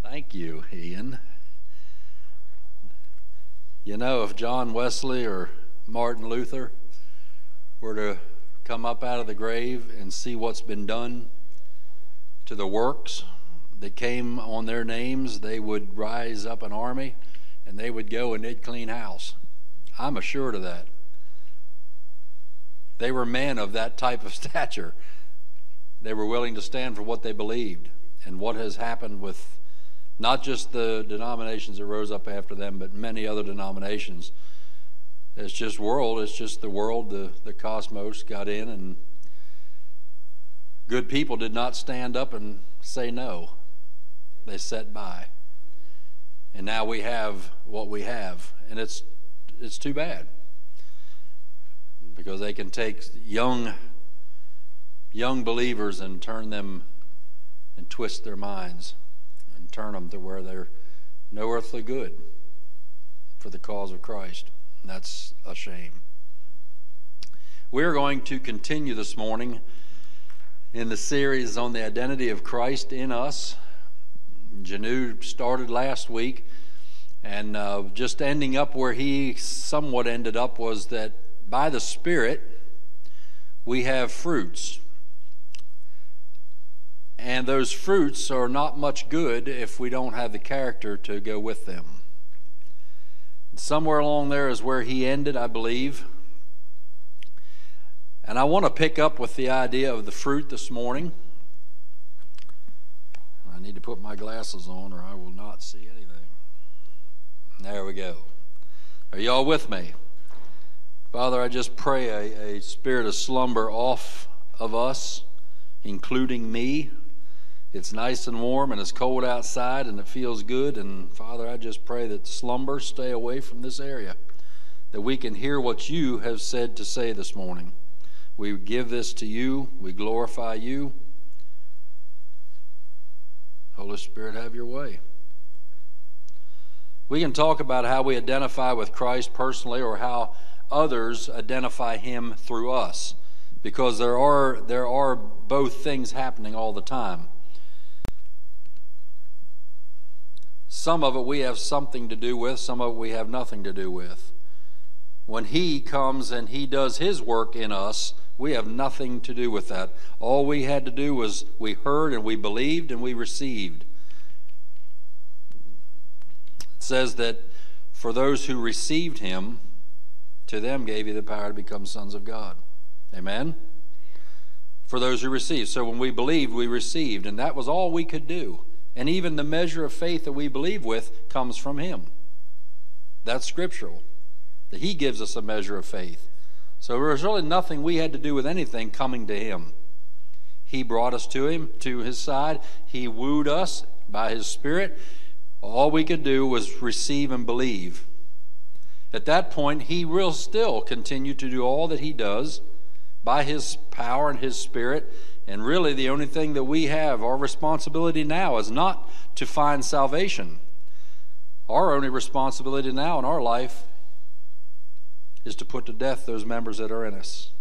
Thank you, Ian. You know, if John Wesley or Martin Luther were to come up out of the grave and see what's been done to the works that came on their names, they would rise up an army and they would go and they'd clean house. I'm assured of that. They were men of that type of stature. They were willing to stand for what they believed. And what has happened with not just the denominations that rose up after them, but many other denominations. It's just the world, the cosmos got in, and good people did not stand up and say no. They sat by. And now we have what we have. And it's too bad. Because they can take young believers and turn them and twist their minds and turn them to where they're no earthly good for the cause of Christ. And that's a shame. We're going to continue this morning in the series on the identity of Christ in us. Janu started last week, and just ending up where he somewhat ended up was that by the Spirit we have fruits. And those fruits are not much good if we don't have the character to go with them. Somewhere along there is where he ended, I believe. And I want to pick up with the idea of the fruit this morning. I need to put my glasses on or I will not see anything. There we go. Are you all with me? Father, I just pray a spirit of slumber off of us, including me. It's nice and warm and it's cold outside and it feels good. And Father, I just pray that slumber stay away from this area, that we can hear what you have said to say this morning. We give this to you. We glorify you. Holy Spirit, have your way. We can talk about how we identify with Christ personally or how others identify him through us, because there are both things happening all the time. Some of it we have something to do with, some of it we have nothing to do with. When he comes and he does his work in us, we have nothing to do with that. All we had to do was we heard and we believed and we received. It says that for those who received him, to them gave he the power to become sons of God. Amen? For those who received. So when we believed, we received, and that was all we could do. And even the measure of faith that we believe with comes from him. That's scriptural. That he gives us a measure of faith. So there was really nothing we had to do with anything coming to him. He brought us to him, to his side. He wooed us by his Spirit. All we could do was receive and believe. At that point, he will still continue to do all that he does by his power and his Spirit. And really the only thing that we have, our responsibility now, is not to find salvation. Our only responsibility now in our life is to put to death those members that are in us.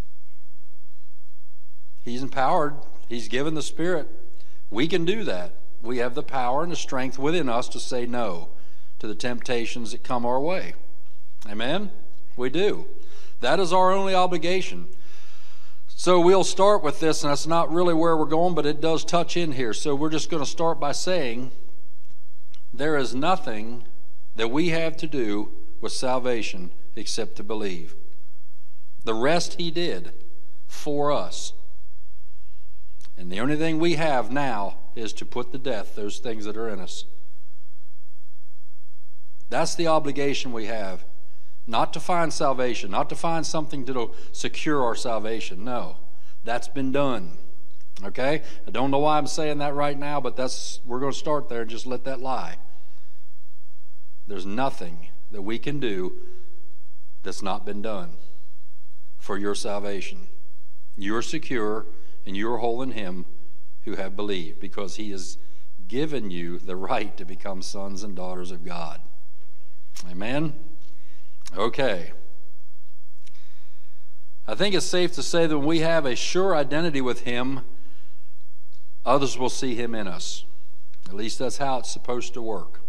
He's empowered. He's given the Spirit. We can do that. We have the power and the strength within us to say no to the temptations that come our way. Amen? We do. That is our only obligation. So we'll start with this, and that's not really where we're going, but it does touch in here. So we're just going to start by saying there is nothing that we have to do with salvation except to believe. The rest he did for us. And the only thing we have now is to put to death those things that are in us. That's the obligation we have. Not to find salvation, not to find something to secure our salvation. No, that's been done. Okay? I don't know why I'm saying that right now, but we're going to start there and just let that lie. There's nothing that we can do that's not been done for your salvation. You're secure and you're whole in him who have believed, because he has given you the right to become sons and daughters of God. Amen? Okay. I think it's safe to say that when we have a sure identity with him, others will see him in us. At least that's how it's supposed to work.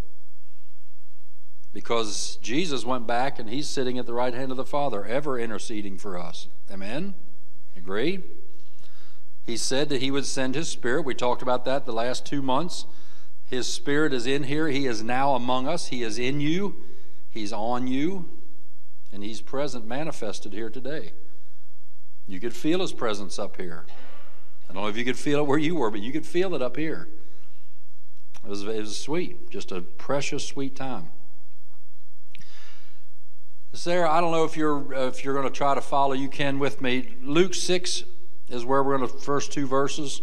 Because Jesus went back and he's sitting at the right hand of the Father, ever interceding for us. Amen? Agree? He said that he would send his Spirit. We talked about that the last 2 months. His Spirit is in here. He is now among us. He is in you. He's on you. And he's present, manifested here today. You could feel his presence up here. I don't know if you could feel it where you were, but you could feel it up here. It was sweet. Just a precious, sweet time. Sarah, I don't know if you're going to try to follow. You can with me. Luke 6 is where we're in the first 2 verses.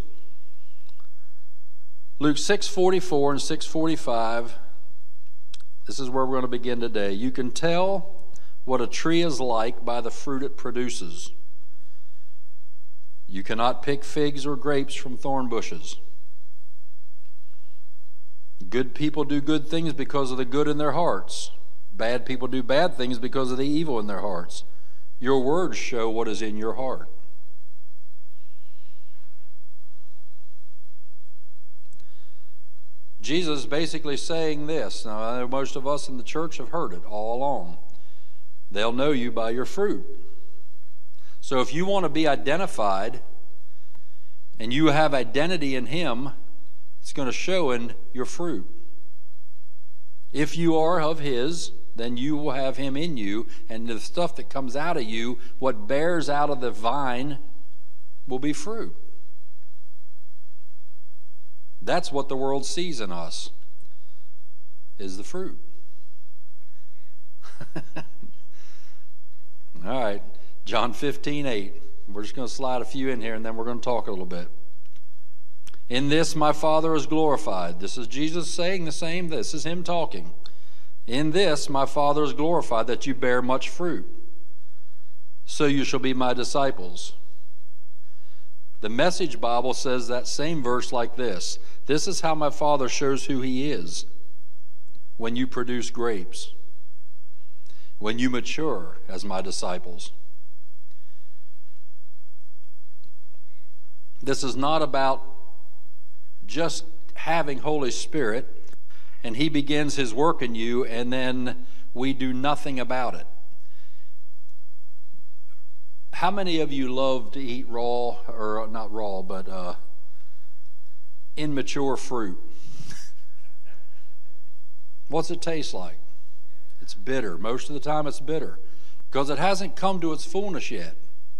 Luke 6:44 and 6:45. This is where we're going to begin today. You can tell what a tree is like by the fruit it produces. You cannot pick figs or grapes from thorn bushes. Good people do good things because of the good in their hearts. Bad people do bad things because of the evil in their hearts. Your words show what is in your heart. Jesus is basically saying this. Now, I know most of us in the church have heard it all along. They'll know you by your fruit. So if you want to be identified and you have identity in him, it's going to show in your fruit. If you are of his, then you will have him in you, and the stuff that comes out of you, what bears out of the vine, will be fruit. That's what the world sees in us, is the fruit. All right, John 15:8. We're just going to slide a few in here, and then we're going to talk a little bit. In this my Father is glorified. This is Jesus saying the same. This is him talking. In this my Father is glorified, that you bear much fruit. So you shall be my disciples. The Message Bible says that same verse like this. This is how my Father shows who he is. When you produce grapes. When you mature as my disciples. This is not about just having Holy Spirit and he begins his work in you and then we do nothing about it. How many of you love to eat raw, or not raw, but immature fruit? What's it taste like? It's bitter. Most of the time it's bitter because it hasn't come to its fullness yet.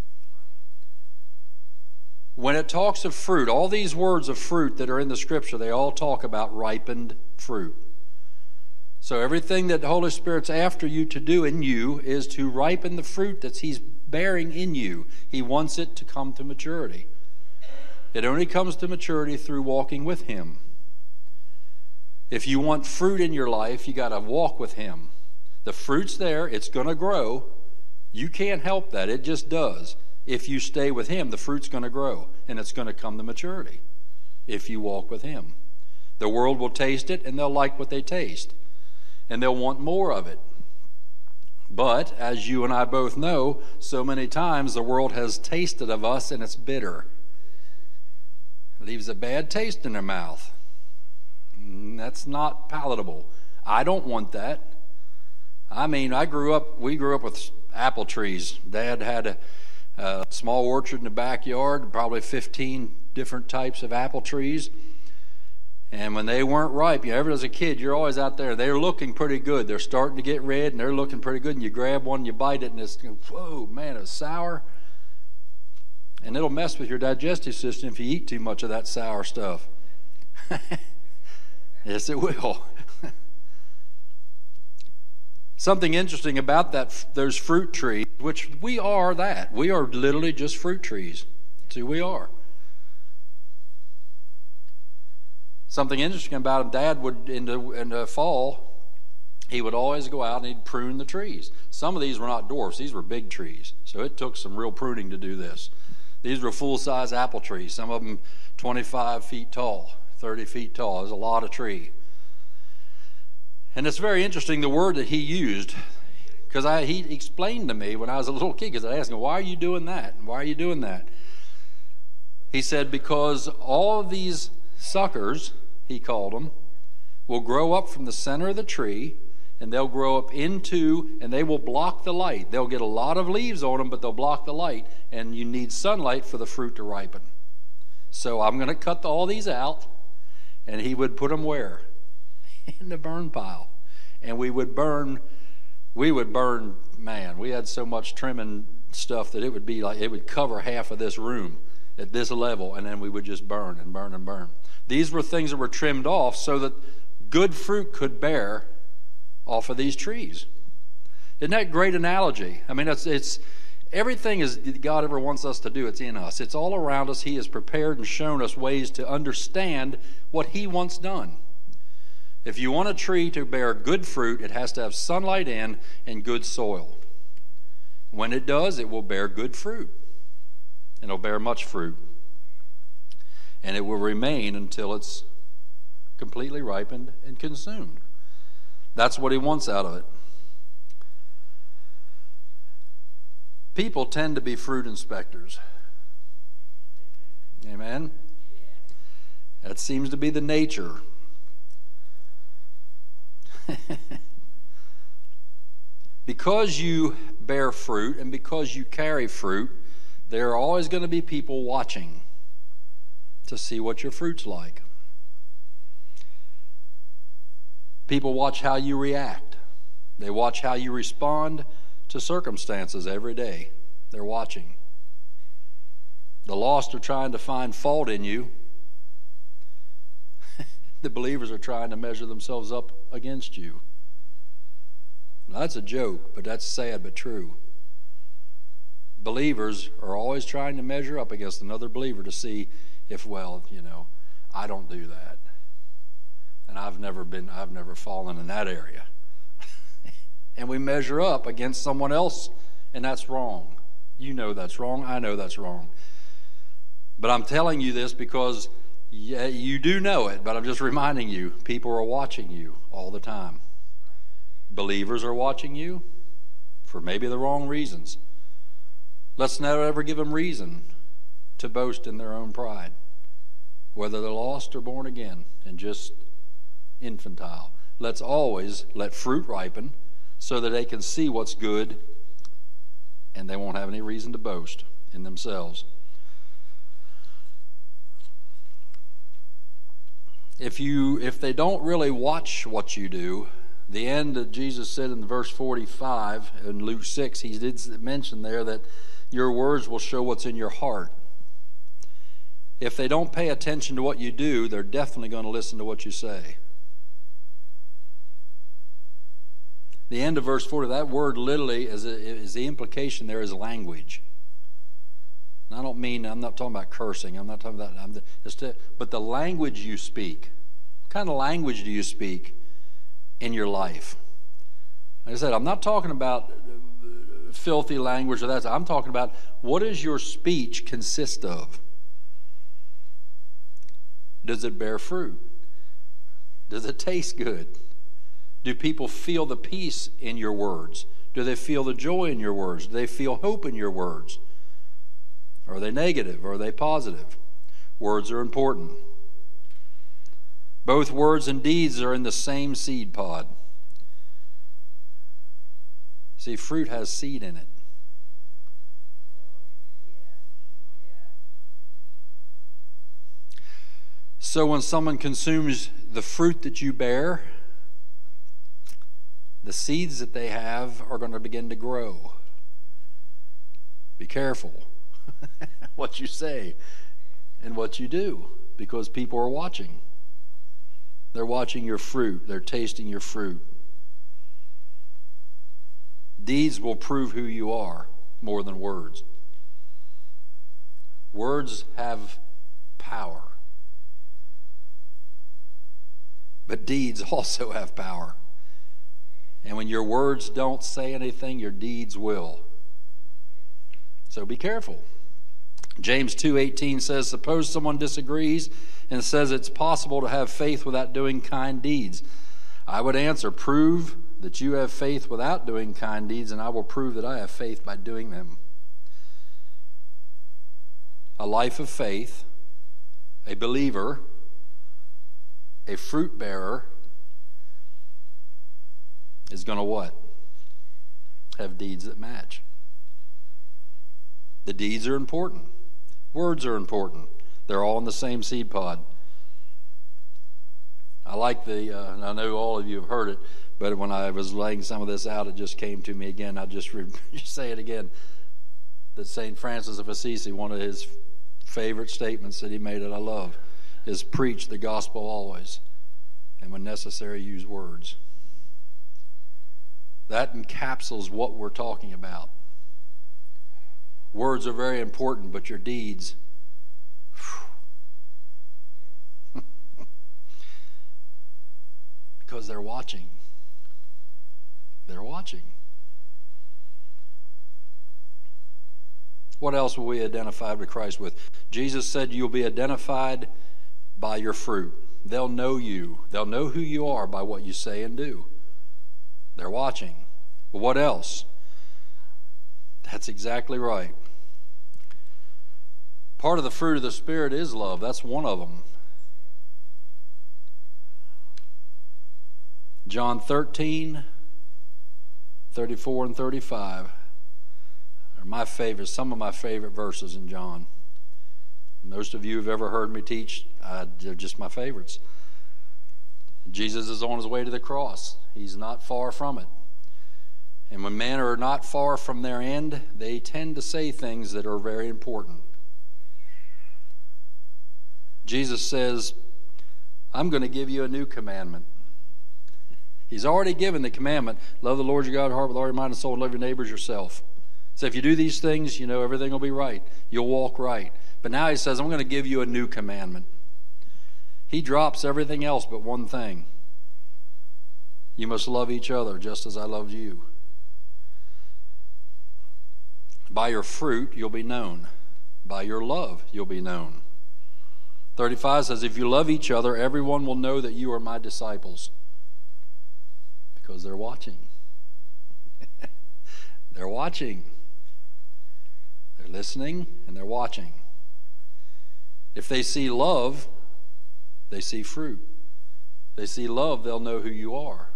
When it talks of fruit, all these words of fruit that are in the Scripture, they all talk about ripened fruit. So everything that the Holy Spirit's after you to do in you is to ripen the fruit that he's bearing in you. He wants it to come to maturity. It only comes to maturity through walking with him. If you want fruit in your life, you got to walk with him. The fruit's there. It's going to grow. You can't help that. It just does. If you stay with him, the fruit's going to grow, and it's going to come to maturity if you walk with him. The world will taste it, and they'll like what they taste, and they'll want more of it. But, as you and I both know, so many times the world has tasted of us, and it's bitter. It leaves a bad taste in their mouth. That's not palatable. I don't want that. I mean, we grew up with apple trees. Dad had a small orchard in the backyard, probably 15 different types of apple trees. And when they weren't ripe, ever as a kid, you're always out there. They're looking pretty good. They're starting to get red, and they're looking pretty good. And you grab one, and you bite it, and it's, whoa, man, it's sour. And it'll mess with your digestive system if you eat too much of that sour stuff. Yes, it will. Something interesting about those fruit trees, which we are that. We are literally just fruit trees. That's who we are. Something interesting about him, Dad would, in the fall, he would always go out and he'd prune the trees. Some of these were not dwarfs. These were big trees. So it took some real pruning to do this. These were full-size apple trees. Some of them 25 feet tall, 30 feet tall. There's a lot of tree. And it's very interesting, the word that he used, because he explained to me when I was a little kid, because I asked him, why are you doing that? Why are you doing that? He said, because all of these suckers he called them, will grow up from the center of the tree, and they'll grow up into, and they will block the light. They'll get a lot of leaves on them, but they'll block the light, and you need sunlight for the fruit to ripen. So I'm going to cut all these out, and he would put them where? In the burn pile. And we would burn, man, we had so much trimming stuff that it would be like, it would cover half of this room at this level, and then we would just burn and burn and burn. These were things that were trimmed off so that good fruit could bear off of these trees. Isn't that a great analogy? I mean, it's everything is God ever wants us to do, it's in us. It's all around us. He has prepared and shown us ways to understand what he wants done. If you want a tree to bear good fruit, it has to have sunlight in and good soil. When it does, it will bear good fruit. And it'll bear much fruit. And it will remain until it's completely ripened and consumed. That's what he wants out of it. People tend to be fruit inspectors. Amen? That seems to be the nature. Because you bear fruit and because you carry fruit, there are always going to be people watching to see what your fruit's like. People watch how you react. They watch how you respond to circumstances every day. They're watching. The lost are trying to find fault in you. The believers are trying to measure themselves up against you. Now, that's a joke, but that's sad but true. Believers are always trying to measure up against another believer to see if, well, I don't do that. And I've never fallen in that area. And we measure up against someone else, and that's wrong. You know that's wrong. I know that's wrong. But I'm telling you this because you do know it, but I'm just reminding you, people are watching you all the time. Believers are watching you for maybe the wrong reasons. Let's never ever give them reason to boast in their own pride, whether they're lost or born again and just infantile. Let's always let fruit ripen so that they can see what's good and they won't have any reason to boast in themselves. If they don't really watch what you do, the end that Jesus said in verse 45 in Luke 6, he did mention there that your words will show what's in your heart. If they don't pay attention to what you do, they're definitely going to listen to what you say. The end of verse 40, that word literally is the implication there is language. And I'm not talking about cursing. I'm not talking about that. But the language you speak. What kind of language do you speak in your life? Like I said, I'm not talking about filthy language or that. I'm talking about what does your speech consist of? Does it bear fruit? Does it taste good? Do people feel the peace in your words? Do they feel the joy in your words? Do they feel hope in your words? Are they negative or are they positive? Words are important. Both words and deeds are in the same seed pod. See, fruit has seed in it. So when someone consumes the fruit that you bear, the seeds that they have are going to begin to grow. Be careful what you say and what you do, because people are watching. They're watching your fruit. They're tasting your fruit. Deeds will prove who you are more than words. Words have power. But deeds also have power. And when your words don't say anything, your deeds will. So be careful. James 2:18 says, suppose someone disagrees and says it's possible to have faith without doing kind deeds. I would answer, prove that you have faith without doing kind deeds, and I will prove that I have faith by doing them. A life of faith, a believer, a fruit bearer is going to what? Have deeds that match. The deeds are important. Words are important. They're all in the same seed pod. I like and I know all of you have heard it, but when I was laying some of this out, it just came to me again. I'll just say it again. That St. Francis of Assisi, one of his favorite statements that he made that I love, is preach the gospel always, and when necessary, use words. That encapsulates what we're talking about. Words are very important, but your deeds, because they're watching. They're watching. What else will we identify with Christ with? Jesus said you'll be identified by your fruit. They'll know you. They'll know who you are by what you say and do. They're watching. Well, what else? That's exactly right. Part of the fruit of the Spirit is love. That's one of them. John 13, 34 and 35 are my favorites, some of my favorite verses in John. Most of you have ever heard me teach, they're just my favorites. Jesus is on his way to the cross. He's not far from it. And when men are not far from their end, they tend to say things that are very important. Jesus says, I'm going to give you a new commandment. He's already given the commandment, love the Lord your God with heart, with all your mind and soul, and love your neighbors yourself. So if you do these things, you know everything will be right. You'll walk right. But now he says, I'm going to give you a new commandment. He drops everything else but one thing. You must love each other just as I loved you. By your fruit, you'll be known. By your love, you'll be known. 35 says, if you love each other, everyone will know that you are my disciples. Because they're watching. They're watching. They're listening and they're watching. If they see love, they see fruit. If they see love, they'll know who you are.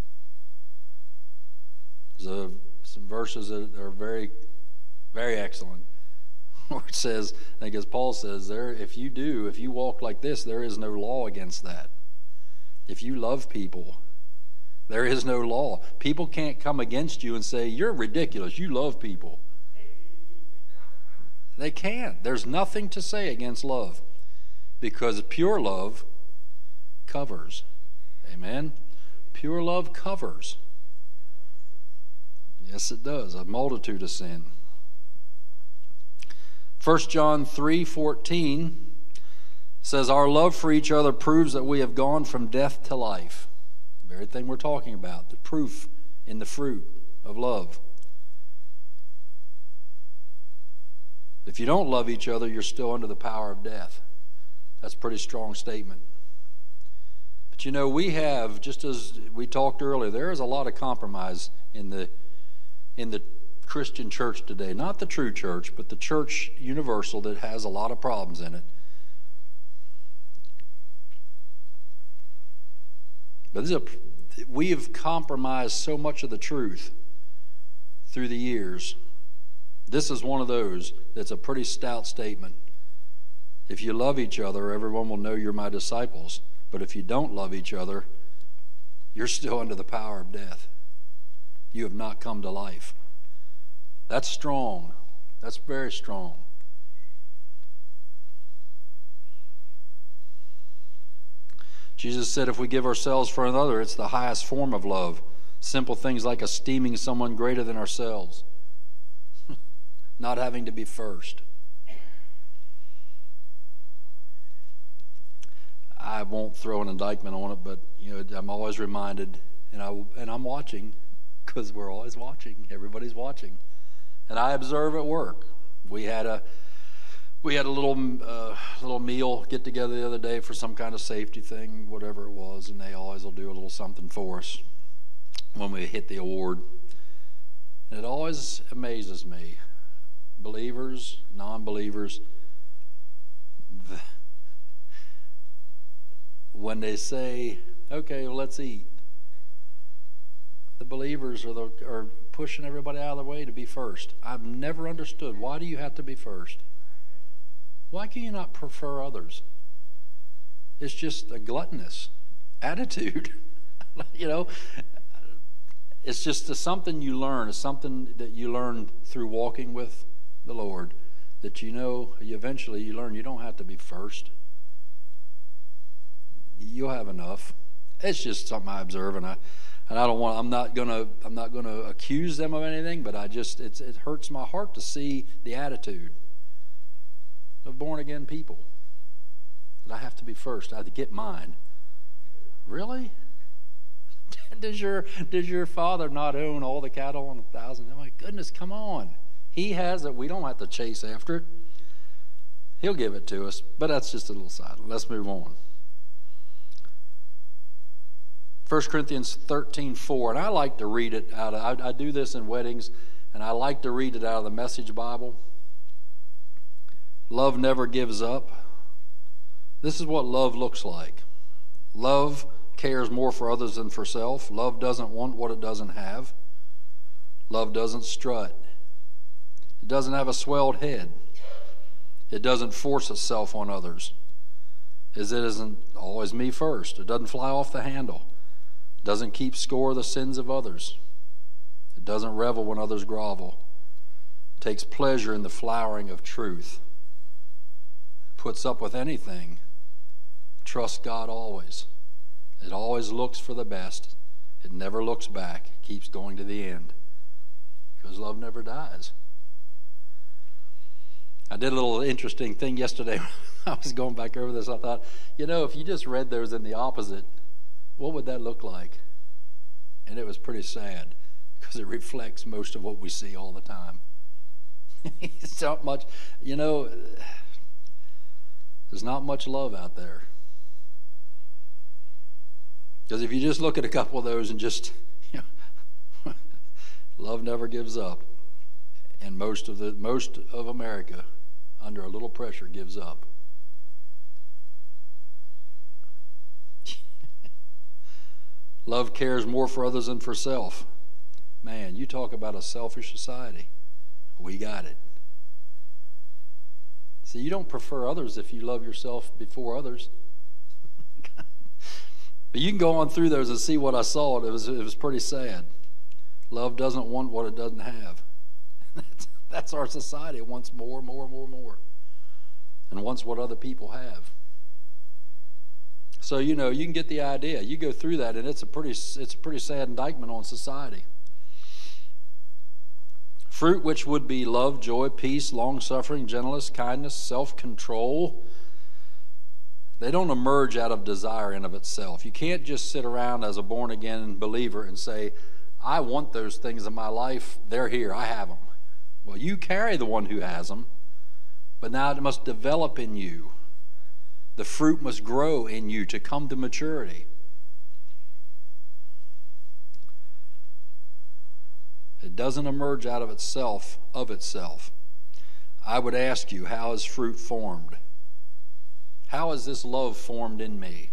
There's some verses that are very, very excellent. Where it says, I think as Paul says, if you walk like this, there is no law against that. If you love people, there is no law. People can't come against you and say, you're ridiculous, you love people. They can't. There's nothing to say against love. Because pure love covers. Amen? Pure love covers. Yes, it does. A multitude of sin. 1 John 3:14 says, our love for each other proves that we have gone from death to life. The very thing we're talking about. The proof in the fruit of love. If you don't love each other, you're still under the power of death. That's a pretty strong statement. But you know, we have, just as we talked earlier, there is a lot of compromise in the Christian church today. Not the true church, but the church universal that has a lot of problems in it. But we have compromised so much of the truth through the years. This is one of those that's a pretty stout statement. If you love each other, everyone will know you're my disciples. But if you don't love each other, you're still under the power of death. You have not come to life. That's strong. That's very strong. Jesus said if we give ourselves for another, it's the highest form of love. Simple things like esteeming someone greater than ourselves. Not having to be first. I won't throw an indictment on it, but I'm always reminded, and I'm watching, because we're always watching. Everybody's watching, and I observe at work. We had a little meal get together the other day for some kind of safety thing, whatever it was, and they always will do a little something for us when we hit the award. And it always amazes me. Believers, non-believers, when they say, okay, well, let's eat. The believers are pushing everybody out of the way to be first. I've never understood, why do you have to be first? Why can you not prefer others? It's just a gluttonous attitude. It's just something you learn. It's something that you learn through walking with the Lord, that eventually you learn you don't have to be first. You'll have enough. It's just something I observe, and I'm not gonna accuse them of anything, but it hurts my heart to see the attitude of born again people. That I have to be first. I have to get mine. Really? Does your father not own all the cattle on 1,000? Oh my goodness, come on. He has it. We don't have to chase after it. He'll give it to us. But that's just a little side. Let's move on. 1 Corinthians 13:4, and I like to read it out of, I do this in weddings, and I like to read it out of the Message Bible. Love never gives up. This is what love looks like. Love cares more for others than for self. Love doesn't want what it doesn't have. Love doesn't strut. It doesn't have a swelled head. It doesn't force itself on others. It isn't always me first. It doesn't fly off the handle. It doesn't keep score of the sins of others. It doesn't revel when others grovel. It takes pleasure in the flowering of truth. It puts up with anything. Trusts God always. It always looks for the best. It never looks back. It keeps going to the end. Because love never dies. I did a little interesting thing yesterday. I was going back over this. I thought, if you just read those in the opposite, what would that look like? And it was pretty sad, because it reflects most of what we see all the time. It's not much, there's not much love out there. Because if you just look at a couple of those and just, love never gives up. And most of America, under a little pressure, gives up. Love cares more for others than for self. Man, you talk about a selfish society. We got it. See, you don't prefer others if you love yourself before others. But you can go on through those and see what I saw. It was pretty sad. Love doesn't want what it doesn't have. That's our society. It wants more, more, more, more. And wants what other people have. So, you can get the idea. You go through that, and it's a pretty sad indictment on society. Fruit which would be love, joy, peace, long-suffering, gentleness, kindness, self-control, they don't emerge out of desire in of itself. You can't just sit around as a born-again believer and say, I want those things in my life. They're here. I have them. Well, you carry the one who has them, but now it must develop in you. The fruit must grow in you to come to maturity. It doesn't emerge out of itself, I would ask you, how is fruit formed? How is this love formed in me?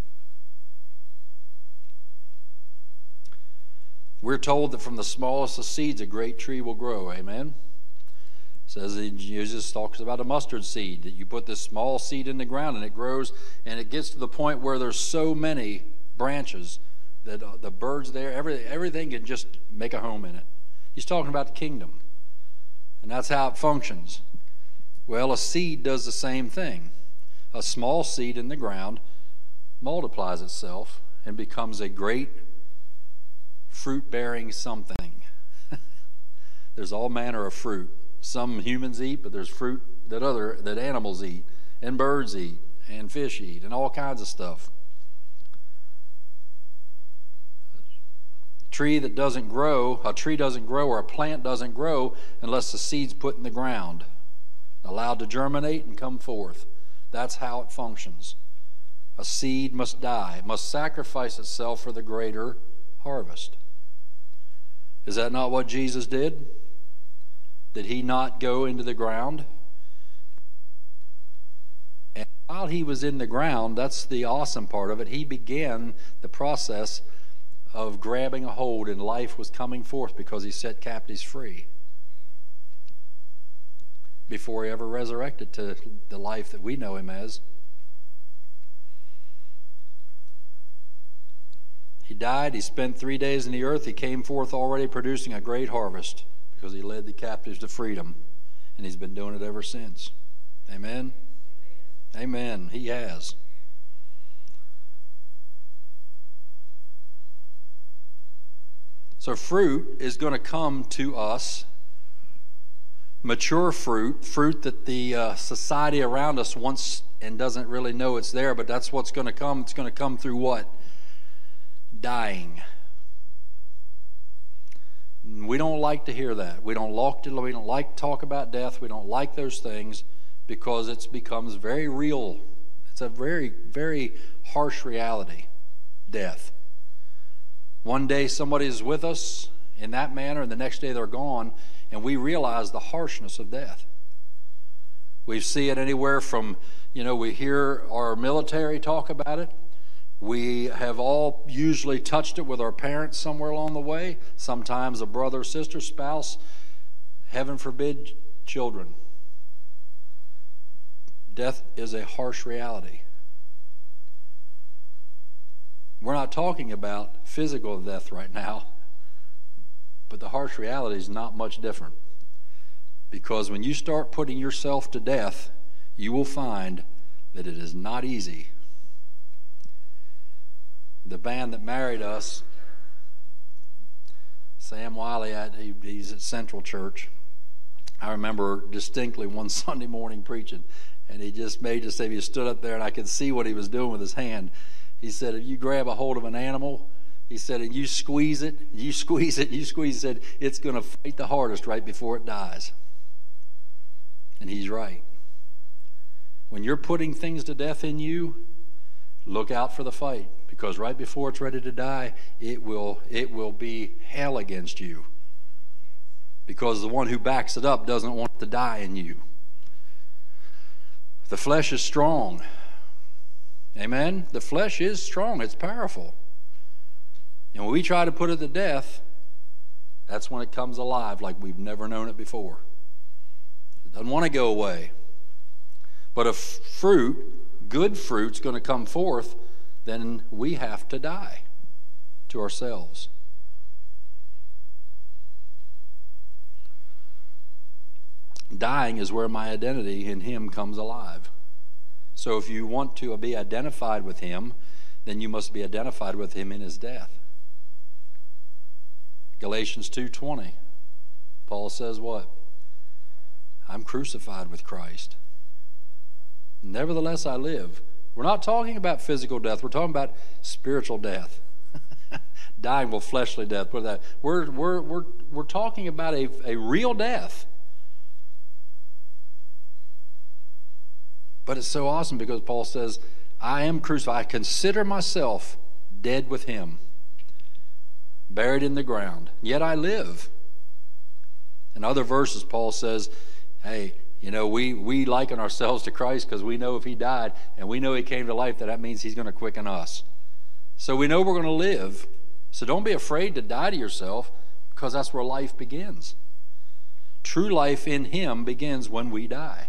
We're told that from the smallest of seeds a great tree will grow. Amen? It says, Jesus talks about a mustard seed, that you put this small seed in the ground and it grows, and it gets to the point where there's so many branches that the birds there, everything can just make a home in it. He's talking about the kingdom, and that's how it functions. Well, a seed does the same thing. A small seed in the ground multiplies itself and becomes a great fruit-bearing something. There's all manner of fruit. Some humans eat, but there's fruit that animals eat, and birds eat, and fish eat, and all kinds of stuff. A tree doesn't grow, or a plant doesn't grow unless the seed's put in the ground, allowed to germinate and come forth. That's how it functions. A seed must die. It must sacrifice itself for the greater harvest. Is that not what Jesus did? Did he not go into the ground and while he was in the ground, that's the awesome part of it, he began the process of grabbing a hold, and life was coming forth because he set captives free before he ever resurrected to the life that we know him as. He died, he spent 3 days in the earth, he came forth already producing a great harvest because he led the captives to freedom, and he's been doing it ever since. Amen? Amen. He has. So fruit is going to come to us, mature fruit that the society around us wants and doesn't really know it's there, but that's what's going to come. It's going to come through what? Dying. We don't like to hear that. We don't like to talk about death. We don't like those things because it becomes very real. It's a very, very harsh reality, death. One day somebody is with us in that manner, and the next day they're gone, and we realize the harshness of death. We see it anywhere from, we hear our military talk about it. We have all usually touched it with our parents somewhere along the way. Sometimes a brother, sister, spouse, heaven forbid, children. Death is a harsh reality. We're not talking about physical death right now, but the harsh reality is not much different. Because when you start putting yourself to death, you will find that it is not easy. The band that married us, Sam Wiley, he's at Central Church. I remember distinctly one Sunday morning preaching, and he just made us say, he stood up there and I could see what he was doing with his hand. He said, if you grab a hold of an animal, he said, and you squeeze it, he said, it's going to fight the hardest right before it dies. And he's right. When you're putting things to death in you, look out for the fight, because right before it's ready to die, it will be hell against you. Because the one who backs it up doesn't want to die in you. The flesh is strong. Amen? The flesh is strong. It's powerful. And when we try to put it to death, that's when it comes alive like we've never known it before. It doesn't want to go away. But if fruit, good fruit's going to come forth, then we have to die to ourselves. Dying is where my identity in Him comes alive. So if you want to be identified with Him, then you must be identified with Him in His death. Galatians 2:20, Paul says what? I'm crucified with Christ. Nevertheless I live. We're not talking about physical death. We're talking about spiritual death. Dying will fleshly death. We're talking about a real death. But it's so awesome because Paul says, I am crucified. I consider myself dead with Him, buried in the ground. Yet I live. In other verses, Paul says, hey, we liken ourselves to Christ because we know if He died and we know He came to life, that means He's going to quicken us. So we know we're going to live. So don't be afraid to die to yourself, because that's where life begins. True life in Him begins when we die.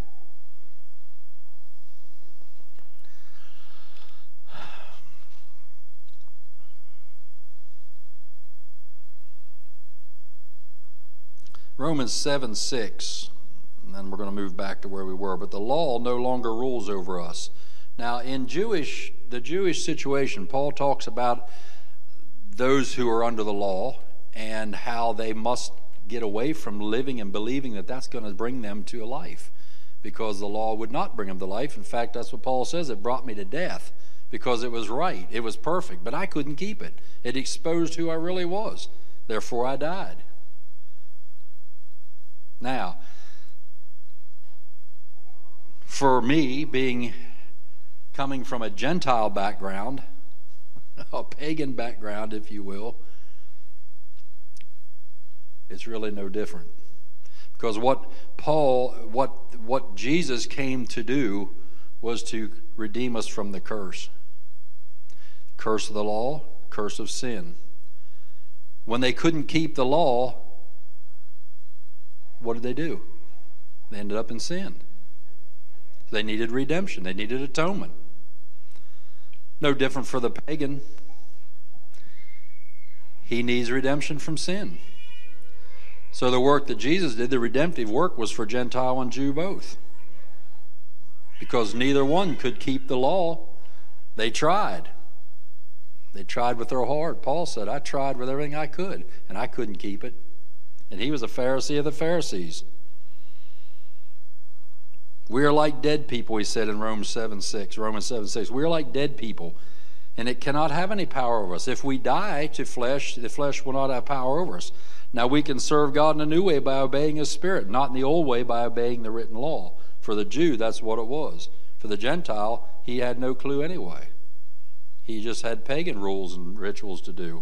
Romans 7:6, and then we're going to move back to where we were. But the law no longer rules over us. Now, in the Jewish situation, Paul talks about those who are under the law and how they must get away from living and believing that that's going to bring them to a life, because the law would not bring them to life. In fact, that's what Paul says. It brought me to death because it was right. It was perfect, but I couldn't keep it. It exposed who I really was. Therefore, I died. Now, for me, coming from a Gentile background, a pagan background, if you will, it's really no different. Because what Jesus came to do was to redeem us from the curse. Curse of the law, curse of sin. When they couldn't keep the law, what did they do? They ended up in sin. They needed redemption. They needed atonement. No different for the pagan. He needs redemption from sin. So the work that Jesus did, the redemptive work, was for Gentile and Jew both. Because neither one could keep the law. They tried. They tried with their heart. Paul said, I tried with everything I could, and I couldn't keep it. And he was a Pharisee of the Pharisees. We are like dead people, he said in Romans 7:6. We are like dead people, and it cannot have any power over us. If we die to flesh, the flesh will not have power over us. Now we can serve God in a new way by obeying His Spirit, not in the old way by obeying the written law. For the Jew, that's what it was. For the Gentile, he had no clue anyway. He just had pagan rules and rituals to do.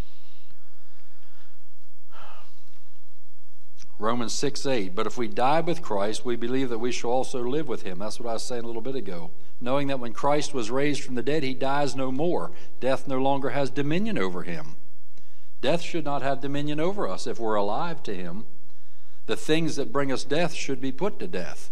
Romans 6:8, but if we die with Christ, we believe that we shall also live with Him. That's what I was saying a little bit ago. Knowing that when Christ was raised from the dead, He dies no more. Death no longer has dominion over Him. Death should not have dominion over us if we're alive to Him. The things that bring us death should be put to death.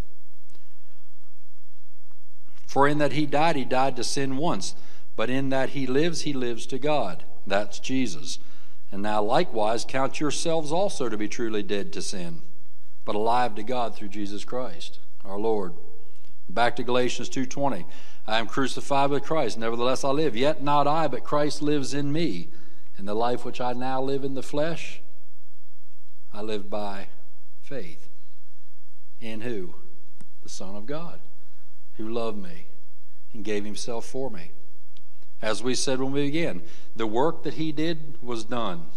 For in that He died to sin once. But in that He lives to God. That's Jesus. And now likewise count yourselves also to be truly dead to sin, but alive to God through Jesus Christ, our Lord. Back to Galatians 2:20. I am crucified with Christ, nevertheless I live. Yet not I, but Christ lives in me. And the life which I now live in the flesh, I live by faith. In who? The Son of God, who loved me and gave Himself for me. As we said when we began, the work that He did was done.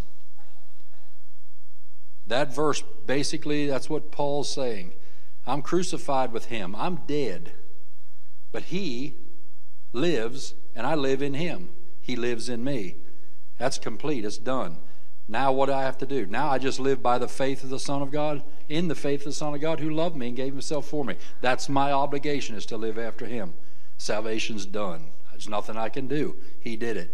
That verse, basically, that's what Paul's saying. I'm crucified with Him. I'm dead. But He lives, and I live in Him. He lives in me. That's complete. It's done. Now what do I have to do? Now I just live by the faith of the Son of God, in the faith of the Son of God who loved me and gave Himself for me. That's my obligation, is to live after Him. Salvation's done. There's nothing I can do. He did it.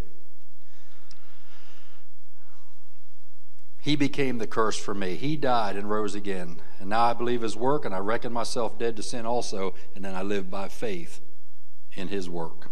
He became the curse for me. He died and rose again. And now I believe His work, and I reckon myself dead to sin also, and then I live by faith in His work.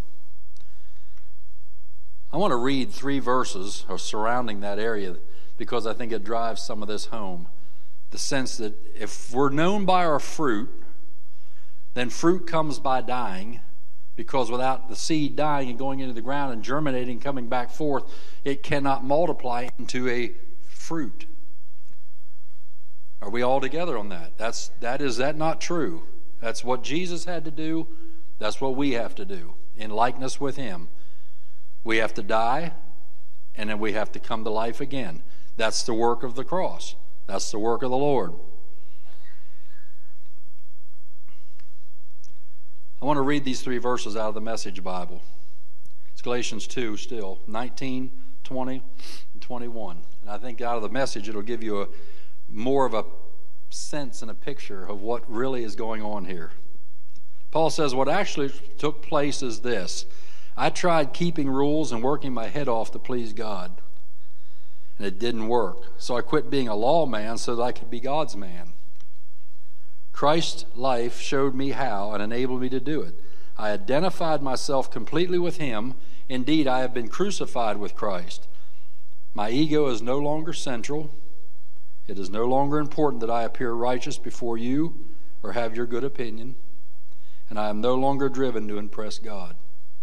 I want to read 3 verses surrounding that area because I think it drives some of this home. The sense that if we're known by our fruit, then fruit comes by dying. Because without the seed dying and going into the ground and germinating, coming back forth, it cannot multiply into a fruit. Are we all together on that? Is that not true? That's what Jesus had to do. That's what we have to do. In likeness with Him, we have to die, and then we have to come to life again. That's the work of the cross. That's the work of the Lord. I want to read these 3 verses out of the Message Bible. It's Galatians 2 still, 19, 20, and 21. And I think out of the Message it'll give you more of a sense and a picture of what really is going on here. Paul says what actually took place is this. I tried keeping rules and working my head off to please God. And it didn't work. So I quit being a law man so that I could be God's man. Christ's life showed me how and enabled me to do it. I identified myself completely with Him. Indeed, I have been crucified with Christ. My ego is no longer central. It is no longer important that I appear righteous before you or have your good opinion. And I am no longer driven to impress God.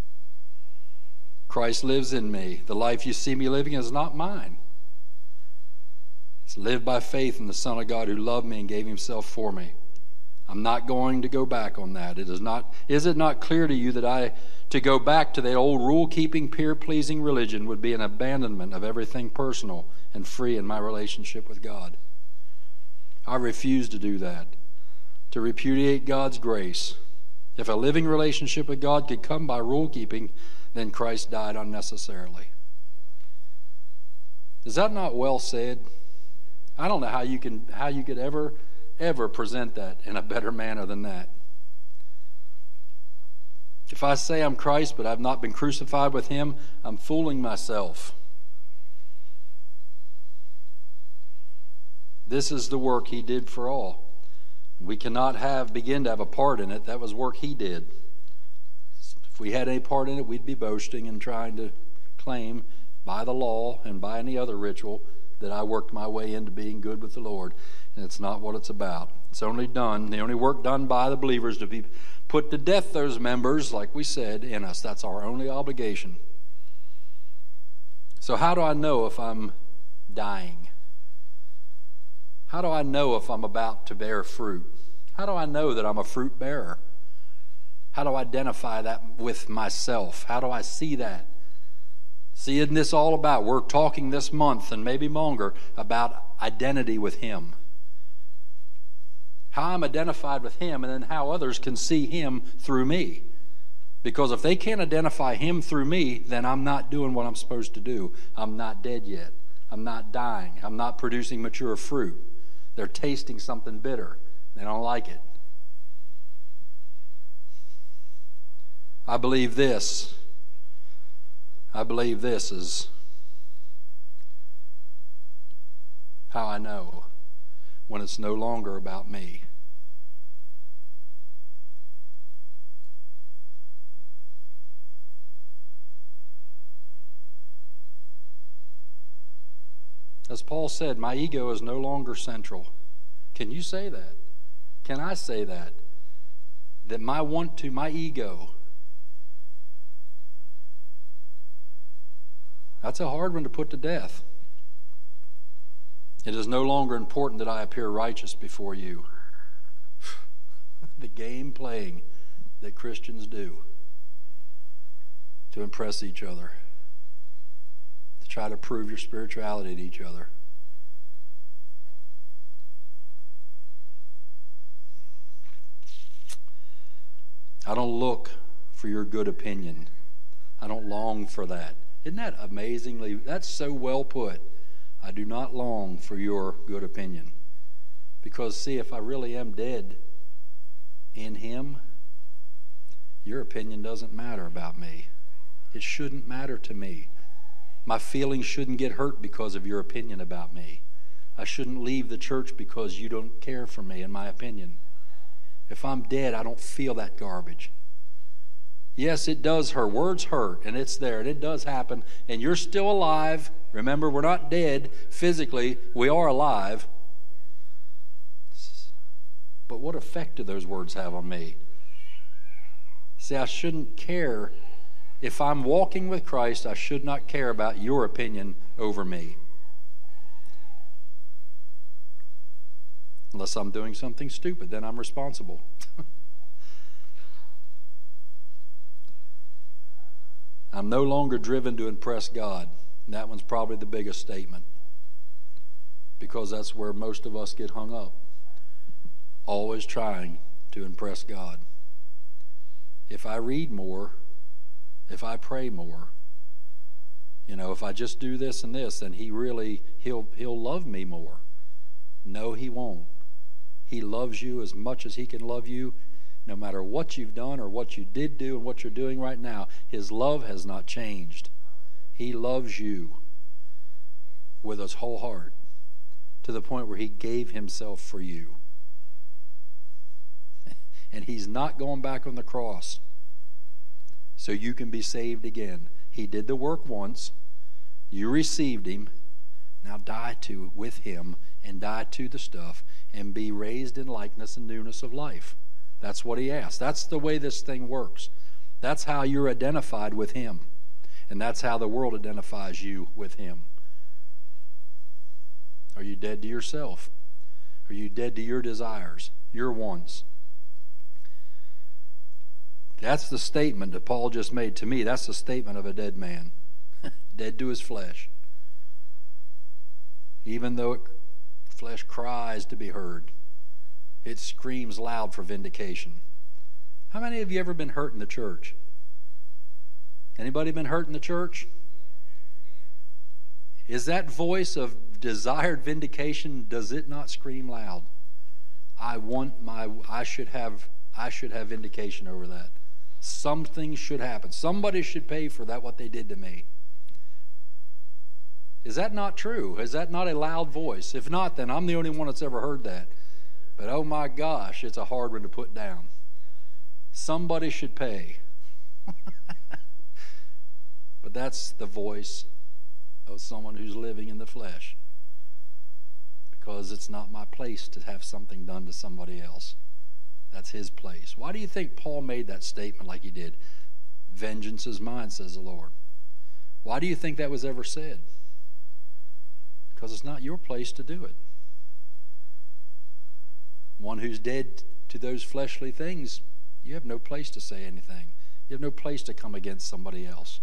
Christ lives in me. The life you see me living is not mine. It's lived by faith in the Son of God who loved me and gave Himself for me. I'm not going to go back on that. Is it not clear to you that to go back to that old rule-keeping, peer-pleasing religion would be an abandonment of everything personal and free in my relationship with God? I refuse to do that, to repudiate God's grace. If a living relationship with God could come by rule-keeping, then Christ died unnecessarily. Is that not well said? I don't know how you could ever present that in a better manner than that. If I say I'm Christ, but I've not been crucified with him, I'm fooling myself. This is the work he did for all. We cannot begin to have a part in it. That was work he did. If we had any part in it, we'd be boasting and trying to claim by the law and by any other ritual that I worked my way into being good with the Lord. And it's not what it's about. It's only done, the only work done by the believers to be put to death those members, like we said, in us. That's our only obligation. So how do I know if I'm dying? How do I know if I'm about to bear fruit? How do I know that I'm a fruit bearer? How do I identify that with myself? How do I see that? See, isn't this all about, we're talking this month and maybe longer about identity with him. How I'm identified with him, and then how others can see him through me. Because if they can't identify him through me, then I'm not doing what I'm supposed to do. I'm not dead yet. I'm not dying. I'm not producing mature fruit. They're tasting something bitter. They don't like it. I believe this. I believe this is how I know when it's no longer about me. As Paul said, my ego is no longer central. Can you say that? Can I say that? That my ego, that's a hard one to put to death. It is no longer important that I appear righteous before you. The game playing that Christians do to impress each other, to try to prove your spirituality to each other. I don't look for your good opinion. I don't long for that. Isn't that amazingly, that's so well put. I do not long for your good opinion. Because, see, if I really am dead in him, your opinion doesn't matter about me. It shouldn't matter to me. My feelings shouldn't get hurt because of your opinion about me. I shouldn't leave the church because you don't care for me, in my opinion. If I'm dead, I don't feel that garbage. Yes, it does hurt. Words hurt, and it's there, and it does happen. And you're still alive. Remember, we're not dead physically. We are alive. But what effect do those words have on me? See, I shouldn't care. If I'm walking with Christ, I should not care about your opinion over me. Unless I'm doing something stupid, then I'm responsible. I'm no longer driven to impress God. And that one's probably the biggest statement, because that's where most of us get hung up. Always trying to impress God. If I read more, if I pray more, if I just do this and this, then he'll love me more. No, he won't. He loves you as much as he can love you, no matter what you've done or what you did do and what you're doing right now. His love has not changed. He loves you with his whole heart, to the point where he gave himself for you. And he's not going back on the cross so you can be saved again. He did the work once. You received him. Now die with him, and die to the stuff, and be raised in likeness and newness of life. That's what he asked. That's the way this thing works. That's how you're identified with him. And that's how the world identifies you with him. Are you dead to yourself? Are you dead to your desires, your wants? That's the statement that Paul just made to me. That's the statement of a dead man. Dead to his flesh. Even though flesh cries to be heard, it screams loud for vindication. How many of you ever been hurt in the church? Anybody been hurt in the church? Is that voice of desired vindication, does it not scream loud? I should have vindication over that. Something should happen. Somebody should pay for that, what they did to me. Is that not true? Is that not a loud voice? If not, then I'm the only one that's ever heard that. But oh my gosh, it's a hard one to put down. Somebody should pay. But that's the voice of someone who's living in the flesh. Because it's not my place to have something done to somebody else. That's his place. Why do you think Paul made that statement like he did? Vengeance is mine, says the Lord. Why do you think that was ever said? Because it's not your place to do it. One who's dead to those fleshly things, you have no place to say anything. You have no place to come against somebody else.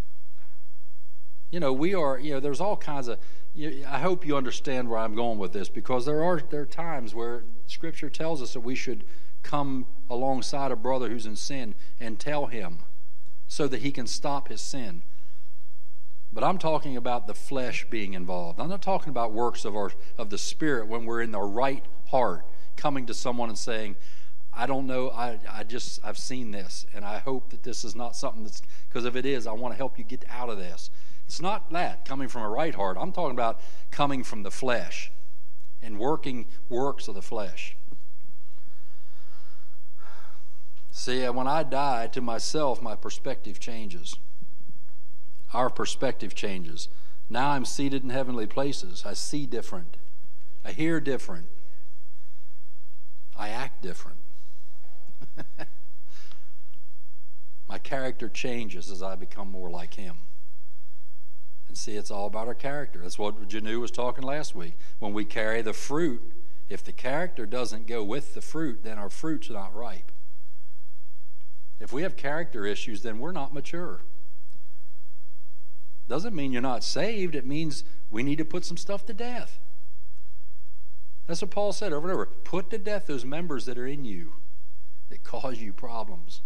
There's all kinds of, I hope you understand where I'm going with this, because there are times where Scripture tells us that we should come alongside a brother who's in sin and tell him so that he can stop his sin. But I'm talking about the flesh being involved. I'm not talking about works of the Spirit when we're in the right heart, coming to someone and saying, I don't know, I've seen this, and I hope that this is not something that's, because if it is, I want to help you get out of this. It's not that, coming from a right heart. I'm talking about coming from the flesh and working works of the flesh. See, when I die to myself, my perspective changes. Our perspective changes. Now I'm seated in heavenly places. I see different. I hear different. I act different. My character changes as I become more like him. And see, it's all about our character. That's what Janu was talking last week. When we carry the fruit, if the character doesn't go with the fruit, then our fruit's not ripe. If we have character issues, then we're not mature. Doesn't mean you're not saved. It means we need to put some stuff to death. That's what Paul said over and over. Put to death those members that are in you that cause you problems.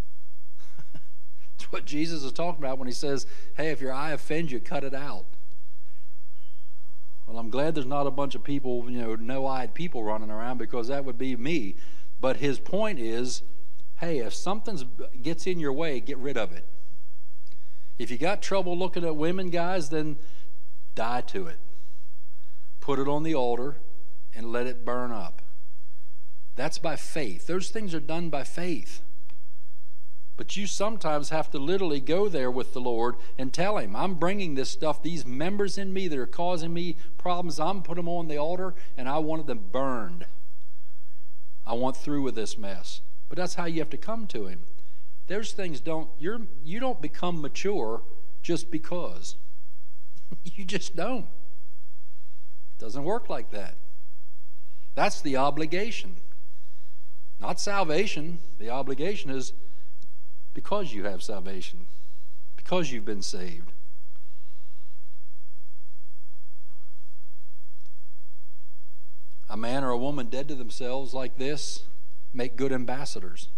It's what Jesus is talking about when he says, hey, if your eye offends you, cut it out. Well, I'm glad there's not a bunch of people, no-eyed people running around, because that would be me. But his point is, hey, if something gets in your way, get rid of it. If you got trouble looking at women, guys, then die to it. Put it on the altar and let it burn up. That's by faith. Those things are done by faith. But you sometimes have to literally go there with the Lord and tell him, I'm bringing this stuff, these members in me that are causing me problems, I'm putting them on the altar, and I wanted them burned. I want through with this mess. But that's how you have to come to him. Those things you don't become mature just because. You just don't. It doesn't work like that. That's the obligation. Not salvation. The obligation is because you have salvation, because you've been saved. A man or a woman dead to themselves like this make good ambassadors.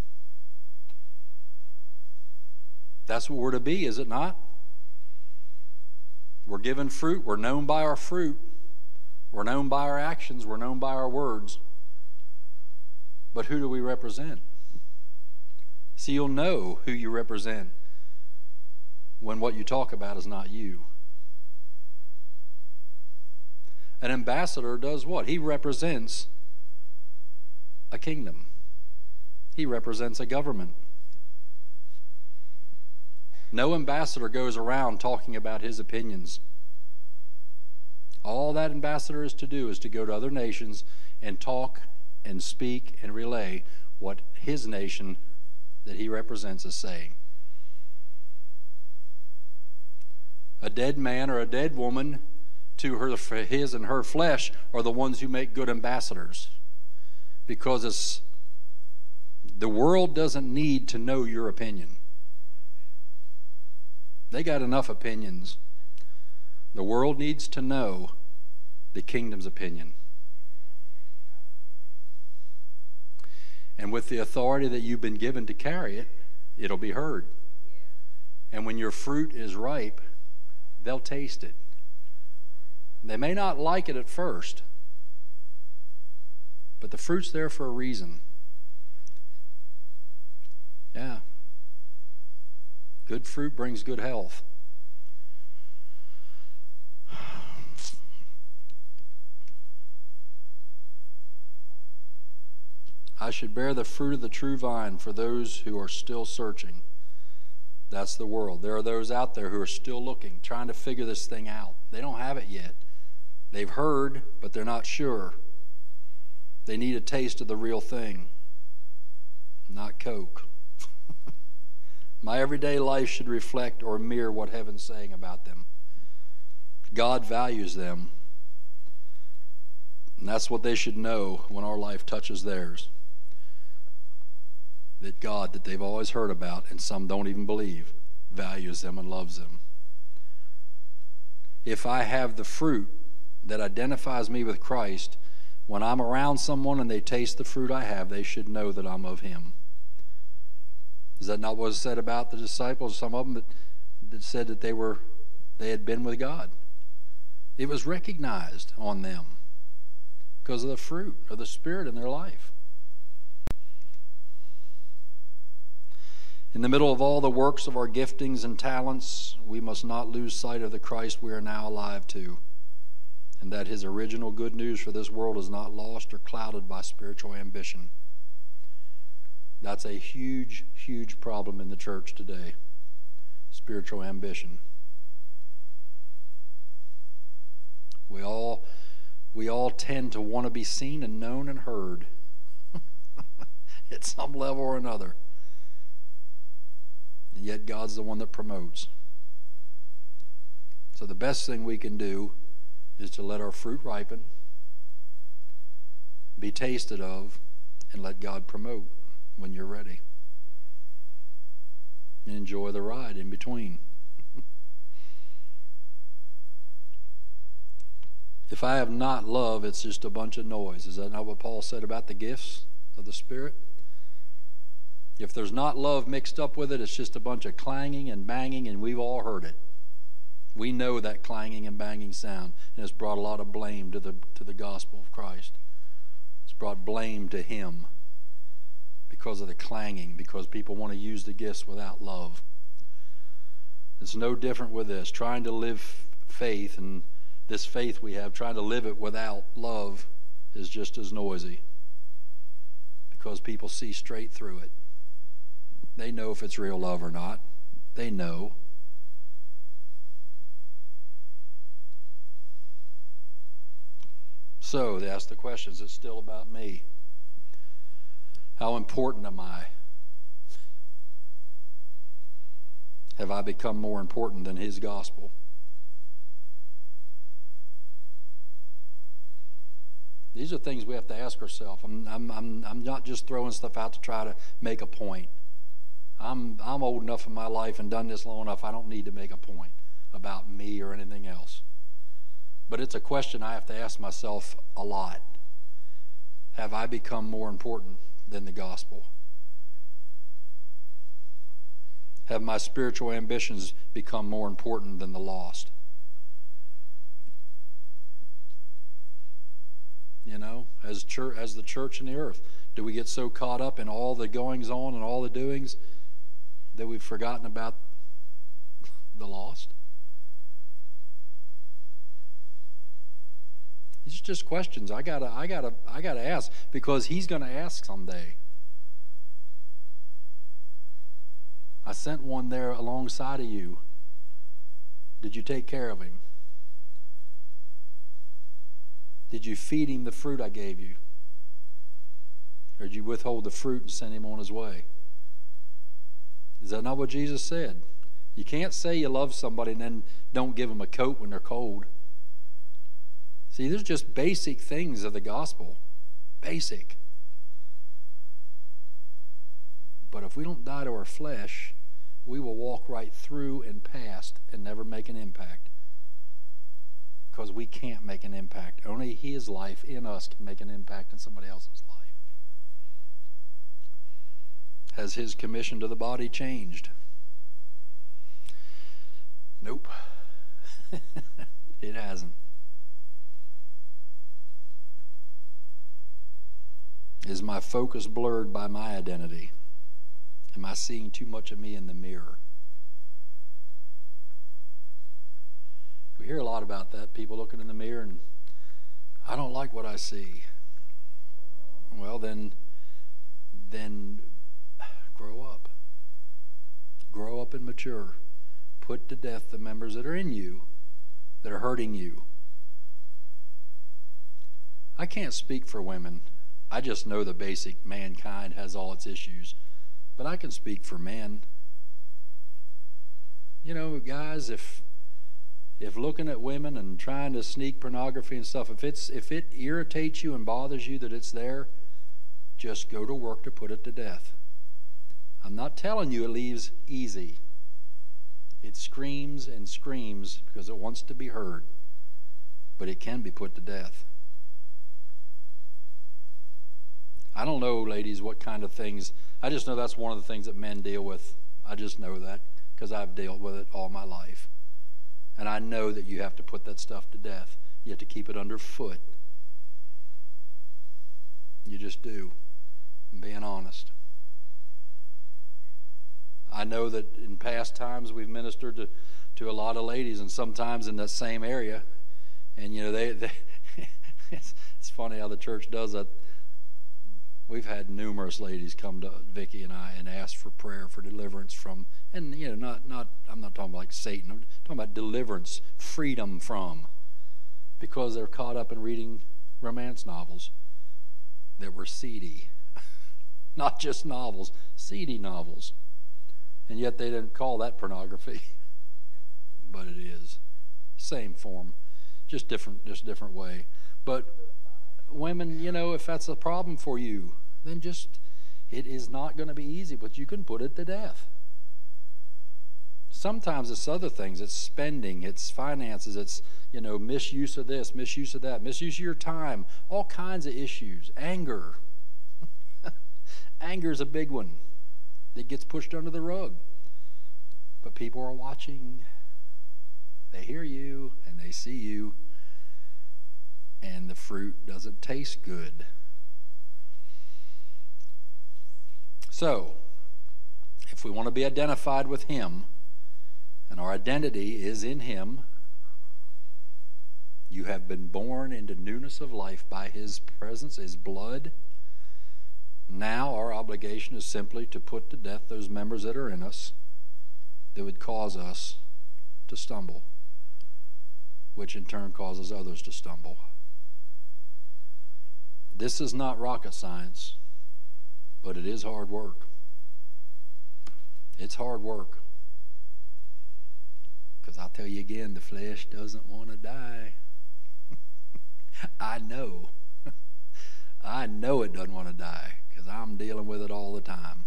That's what we're to be, is it not? We're given fruit. We're known by our fruit. We're known by our actions. We're known by our words. But who do we represent? See, you'll know who you represent when what you talk about is not you. An ambassador does what? He represents a kingdom. He represents a government. No ambassador goes around talking about his opinions. All that ambassador is to do is to go to other nations and talk and speak and relay what his nation that he represents is saying. A dead man or a dead woman to his and her flesh are the ones who make good ambassadors, because the world doesn't need to know your opinion. They got enough opinions. The world needs to know the kingdom's opinion. And with the authority that you've been given to carry it, it'll be heard. And when your fruit is ripe, they'll taste it. They may not like it at first, but the fruit's there for a reason. Yeah. Good fruit brings good health. I should bear the fruit of the true vine for those who are still searching. That's the world. There are those out there who are still looking, trying to figure this thing out. They don't have it yet. They've heard, but they're not sure. They need a taste of the real thing, not Coke. My everyday life should reflect or mirror what heaven's saying about them. God values them, and that's what they should know when our life touches theirs. That God, that they've always heard about, and some don't even believe, values them and loves them. If I have the fruit that identifies me with Christ, when I'm around someone and they taste the fruit I have, they should know that I'm of Him. Is that not what was said about the disciples? Some of them that said that they had been with God. It was recognized on them because of the fruit of the Spirit in their life. In the middle of all the works of our giftings and talents, we must not lose sight of the Christ we are now alive to, and that His original good news for this world is not lost or clouded by spiritual ambition. That's a huge, huge problem in the church today. Spiritual ambition. We all tend to want to be seen and known and heard at some level or another. And yet God's the one that promotes. So the best thing we can do is to let our fruit ripen, be tasted of, and let God promote when you're ready. And enjoy the ride in between. If I have not love, it's just a bunch of noise. Is that not what Paul said about the gifts of the Spirit? If there's not love mixed up with it, it's just a bunch of clanging and banging, and we've all heard it. We know that clanging and banging sound, and it's brought a lot of blame to the gospel of Christ. It's brought blame to Him because of the clanging, because people want to use the gifts without love. It's no different with this. Trying to live faith, and this faith we have, trying to live it without love is just as noisy, because people see straight through it. They know if it's real love or not. They know. So they ask the question, is it still about me? How important am I? Have I become more important than His gospel? These are things we have to ask ourselves. I'm not just throwing stuff out to try to make a point. I'm old enough in my life and done this long enough, I don't need to make a point about me or anything else. But it's a question I have to ask myself a lot. Have I become more important than the gospel? Have my spiritual ambitions become more important than the lost? You know, as the church in the earth, do we get so caught up in all the goings on and all the doings that we've forgotten about the lost? These are just questions I gotta ask, because He's gonna ask someday. I sent one there alongside of you. Did you take care of him? Did you feed him the fruit I gave you? Or did you withhold the fruit and send him on his way? Is that not what Jesus said? You can't say you love somebody and then don't give them a coat when they're cold. See, there's just basic things of the gospel. Basic. But if we don't die to our flesh, we will walk right through and past and never make an impact. Because we can't make an impact. Only His life in us can make an impact in somebody else's life. Has His commission to the body changed? Nope. It hasn't. Is my focus blurred by my identity? Am I seeing too much of me in the mirror? We hear a lot about that, people looking in the mirror and, I don't like what I see. Well, then grow up. Grow up and mature. Put to death the members that are in you that are hurting you. I can't speak for women. I just know the basic mankind has all its issues. But I can speak for men. You know, guys, if looking at women and trying to sneak pornography and stuff, if it irritates you and bothers you that it's there, just go to work to put it to death. I'm not telling you it leaves easy. It screams and screams because it wants to be heard. But it can be put to death. I don't know, ladies, what kind of things. I just know that's one of the things that men deal with. I just know that because I've dealt with it all my life. And I know that you have to put that stuff to death. You have to keep it underfoot. You just do. I'm being honest. I know that in past times we've ministered to a lot of ladies, and sometimes in that same area. And, you know, they it's funny how the church does that. We've had numerous ladies come to Vicki and I and ask for prayer for deliverance from, and you know, not I'm not talking about like Satan. I'm talking about deliverance, freedom from, because they're caught up in reading romance novels that were seedy, not just novels, seedy novels, and yet they didn't call that pornography, but it is same form, just different way. But women, you know, if that's a problem for you, then it is not going to be easy, but you can put it to death. Sometimes it's other things. It's spending, it's finances, it's, you know, misuse of this, misuse of that, misuse of your time, all kinds of issues. Anger. Anger is a big one that gets pushed under the rug. But people are watching. They hear you and they see you. And the fruit doesn't taste good. So, if we want to be identified with Him, and our identity is in Him, you have been born into newness of life by His presence, His blood. Now our obligation is simply to put to death those members that are in us that would cause us to stumble, which in turn causes others to stumble. This is not rocket science, but it is hard work. It's hard work. Because I'll tell you again, the flesh doesn't want to die. I know. I know it doesn't want to die because I'm dealing with it all the time.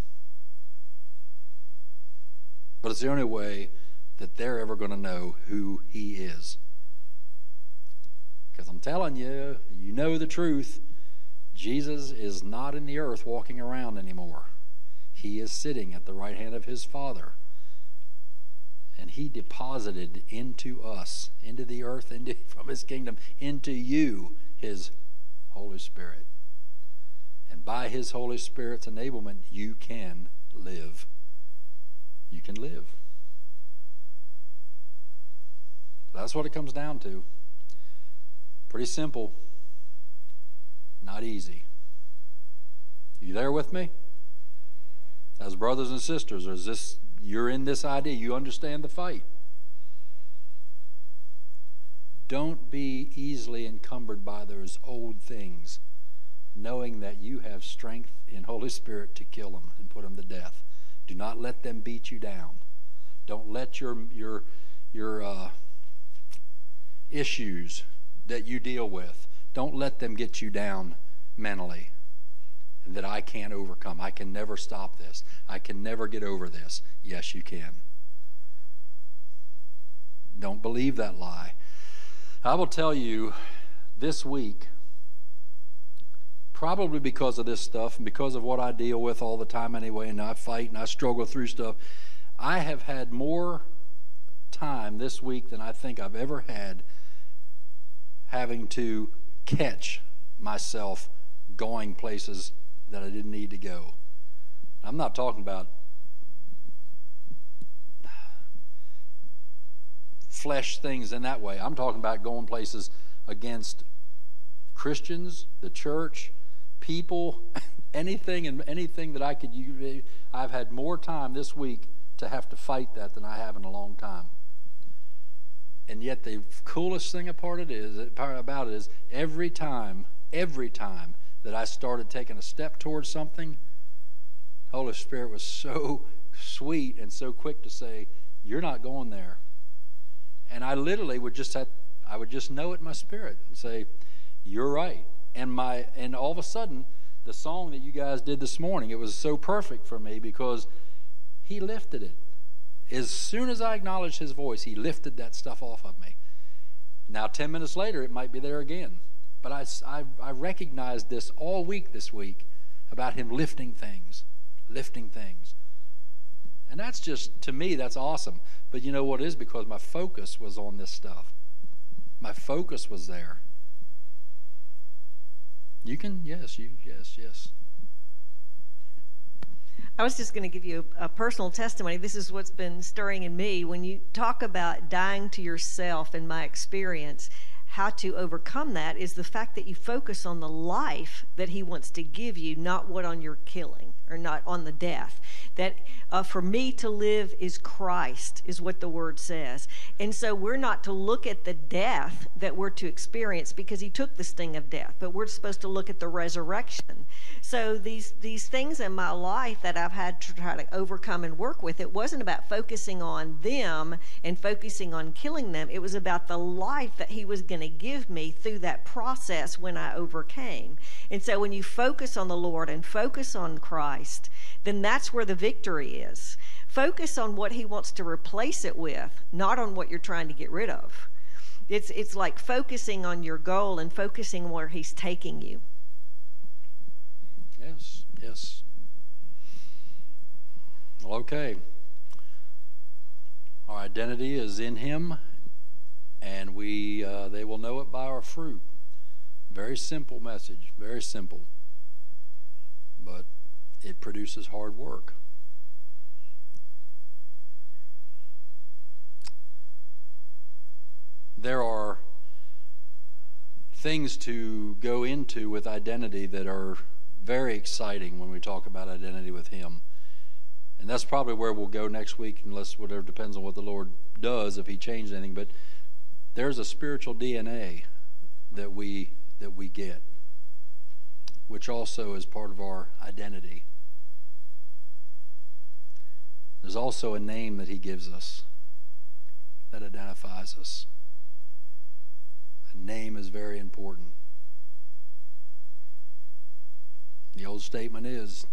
But it's the only way that they're ever going to know who He is. Because I'm telling you, you know the truth. Jesus is not in the earth walking around anymore. He is sitting at the right hand of His Father. And He deposited into us, into the earth, from His kingdom, into you, His Holy Spirit. And by His Holy Spirit's enablement, you can live. You can live. That's what it comes down to. Pretty simple. Not easy. You there with me? As brothers and sisters, or is this, you're in this idea, you understand the fight. Don't be easily encumbered by those old things, knowing that you have strength in Holy Spirit to kill them and put them to death. Do not let them beat you down. Don't let your issues that you deal with, don't let them get you down mentally. And that I can't overcome. I can never stop this. I can never get over this. Yes, you can. Don't believe that lie. I will tell you, this week, probably because of this stuff and because of what I deal with all the time anyway, and I fight and I struggle through stuff, I have had more time this week than I think I've ever had having to catch myself going places that I didn't need to go. I'm not talking about flesh things in that way. I'm talking about going places against Christians, the church, people, anything that I could use. I've had more time this week to have to fight that than I have in a long time. And yet the coolest thing about it is every time that I started taking a step towards something, Holy Spirit was so sweet and so quick to say, you're not going there. And I literally would just know it in my spirit and say, you're right. And all of a sudden, the song that you guys did this morning, it was so perfect for me because he lifted it. As soon as I acknowledged his voice, he lifted that stuff off of me. Now, 10 minutes later, it might be there again. But I recognized this all week this week about him lifting things. And that's just, to me, that's awesome. But you know what it is? Because my focus was on this stuff. My focus was there. You can, yes. I was just going to give you a personal testimony. This is what's been stirring in me. When you talk about dying to yourself, in my experience, how to overcome that is the fact that you focus on the life that he wants to give you, not what on your killing or not on the death. That for me to live is Christ, is what the word says. And so we're not to look at the death that we're to experience because he took the sting of death, but we're supposed to look at the resurrection. So these things in my life that I've had to try to overcome and work with, it wasn't about focusing on them and focusing on killing them. It was about the life that he was going to give me through that process when I overcame. And so when you focus on the Lord and focus on Christ, then that's where the victory is. Focus on what he wants to replace it with, not on what you're trying to get rid of. It's like focusing on your goal and focusing where he's taking you. Yes. Well, okay. Our identity is in him, and they will know it by our fruit. Very simple message, very simple. But it produces hard work. There are things to go into with identity that are very exciting when we talk about identity with him. And that's probably where we'll go next week, unless whatever depends on what the Lord does, if he changed anything. But there's a spiritual DNA that we get, which also is part of our identity. There's also a name that he gives us that identifies us. A name is very important. The old statement is,